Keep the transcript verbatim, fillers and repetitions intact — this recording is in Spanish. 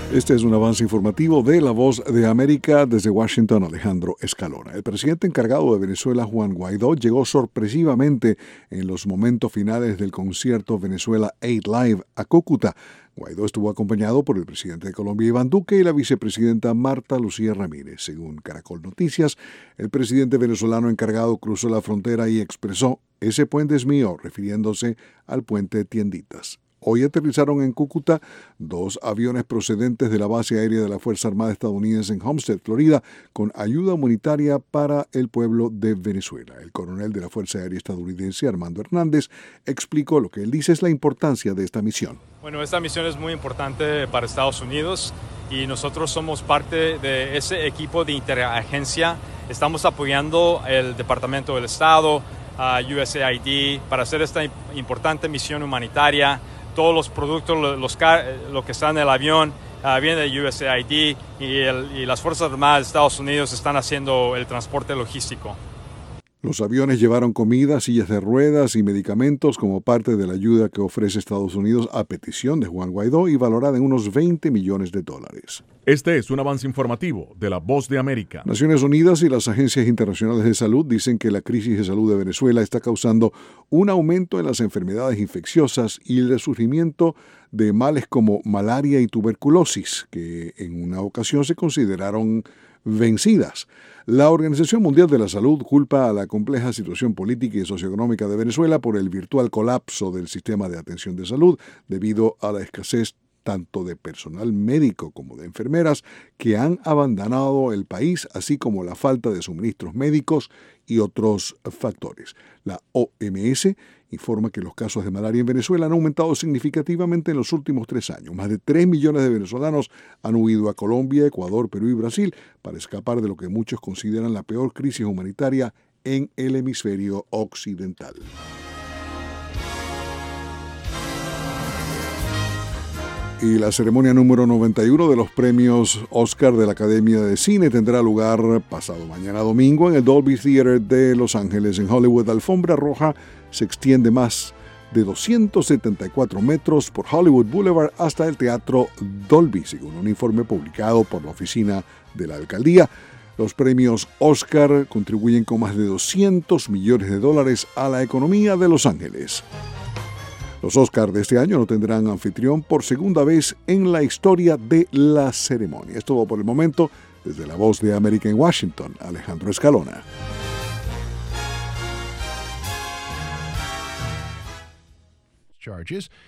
Este es un avance informativo de La Voz de América. Desde Washington, Alejandro Escalona. El presidente encargado de Venezuela, Juan Guaidó, llegó sorpresivamente en los momentos finales del concierto Venezuela ocho Live a Cúcuta. Guaidó estuvo acompañado por el presidente de Colombia, Iván Duque, y la vicepresidenta Marta Lucía Ramírez. Según Caracol Noticias, el presidente venezolano encargado cruzó la frontera y expresó: "Ese puente es mío", refiriéndose al puente Tienditas. Hoy aterrizaron en Cúcuta dos aviones procedentes de la base aérea de la Fuerza Armada estadounidense en Homestead, Florida, con ayuda humanitaria para el pueblo de Venezuela. El coronel de la Fuerza Aérea estadounidense, Armando Hernández, explicó lo que él dice es la importancia de esta misión. Bueno, esta misión es muy importante para Estados Unidos y nosotros somos parte de ese equipo de interagencia. Estamos apoyando el Departamento del Estado, uh, U S A I D, para hacer esta importante misión humanitaria. Todos los productos, los, lo que está en el avión, uh, viene de U S A I D y, el, y las Fuerzas Armadas de Estados Unidos están haciendo el transporte logístico. Los aviones llevaron comida, sillas de ruedas y medicamentos como parte de la ayuda que ofrece Estados Unidos a petición de Juan Guaidó y valorada en unos veinte millones de dólares. Este es un avance informativo de La Voz de América. Naciones Unidas y las agencias internacionales de salud dicen que la crisis de salud de Venezuela está causando un aumento en las enfermedades infecciosas y el resurgimiento de males como malaria y tuberculosis, que en una ocasión se consideraron vencidas. La Organización Mundial de la Salud culpa a la compleja situación política y socioeconómica de Venezuela por el virtual colapso del sistema de atención de salud debido a la escasez tanto de personal médico como de enfermeras que han abandonado el país, así como la falta de suministros médicos y otros factores. La O M S informa que los casos de malaria en Venezuela han aumentado significativamente en los últimos tres años. Más de tres millones de venezolanos han huido a Colombia, Ecuador, Perú y Brasil para escapar de lo que muchos consideran la peor crisis humanitaria en el hemisferio occidental. Y la ceremonia número noventa y uno de los premios Oscar de la Academia de Cine tendrá lugar pasado mañana domingo en el Dolby Theater de Los Ángeles, en Hollywood. La alfombra roja se extiende más de doscientos setenta y cuatro metros por Hollywood Boulevard hasta el Teatro Dolby, según un informe publicado por la oficina de la alcaldía. Los premios Oscar contribuyen con más de doscientos millones de dólares a la economía de Los Ángeles. Los Oscars de este año no tendrán anfitrión por segunda vez en la historia de la ceremonia. Es todo por el momento. Desde La Voz de América en Washington, Alejandro Escalona. Charges